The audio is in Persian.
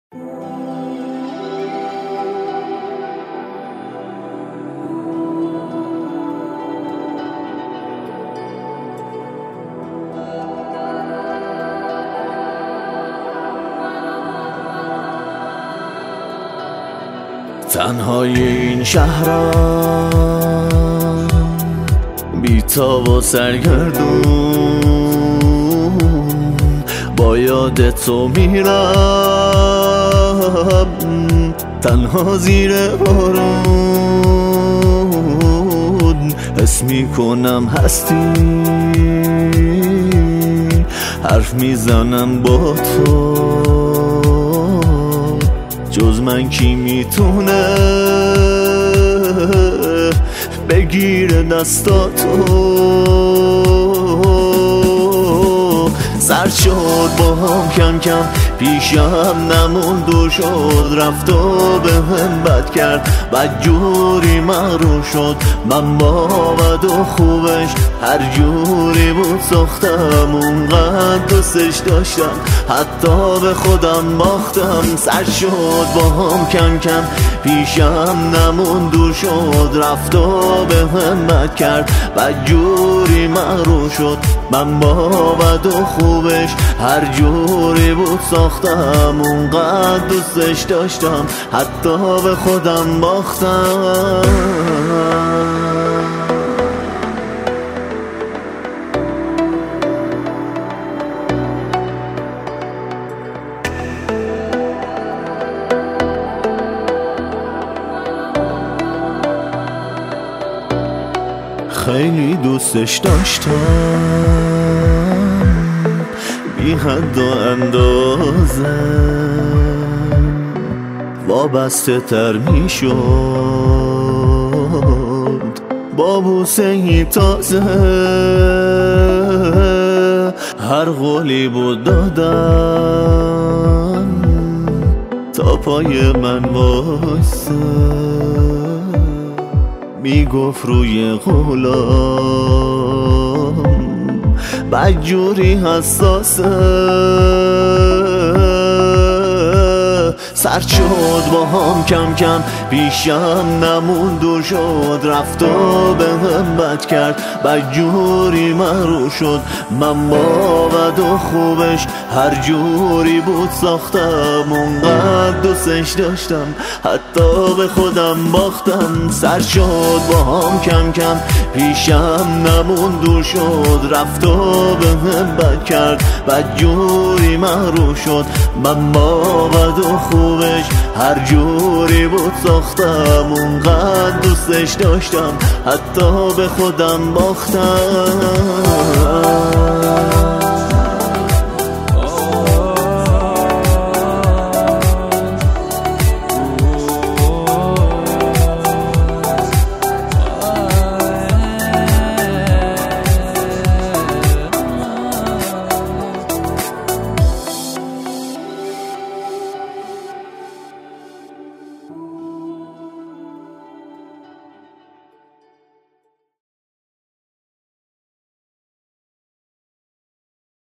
تنهای این شهرم بی‌تاب و سرگردون، با یاد تو میرم تنها زیر بارون. حس میکنم هستی، حرف میزنم با تو، جز من کی میتونه بگیره دستاتو؟ سرد شد با هم کم کم، پیشم نموند و شد، رفت و به هم بد کرد، بد جوری مغرور شد. من با بد و خوبش هر جوری بود ساختم، اونقدر دوستش داشتم حتی به خودم باختم. سرد شد با هم کم کم، پیشم نموند و شد، رفت و به هم بد کرد، بد جوری مغرور شد. من با بد و خوبش هر جوری بود ساختم، اونقدر دوستش داشتم حتی به خودم باختم. خیلی دوستش داشتم، بی حد و اندازه، وابسته تر می شد با بوسه تازه. هر قولی بود دادم تا پای من واسه، میگفت روی قولم بدجوری حساسه. سرد شد با هم کم کم، پیشم نموند و شد، رفت و به هم بد کرد، بدجوری مغرور شد. من با بد و خوبش هر جوری بود ساختم، اونقدر دوستش داشتم حتی به خودم باختم. سرد شد با هم کم کم، پیشم نموند و شد، رفت و به هم بد کرد، بدجوری مغرور شد. من با بد و خوبش هر جوری بود ساختم، اونقدر دوستش داشتم حتی به خودم باختم.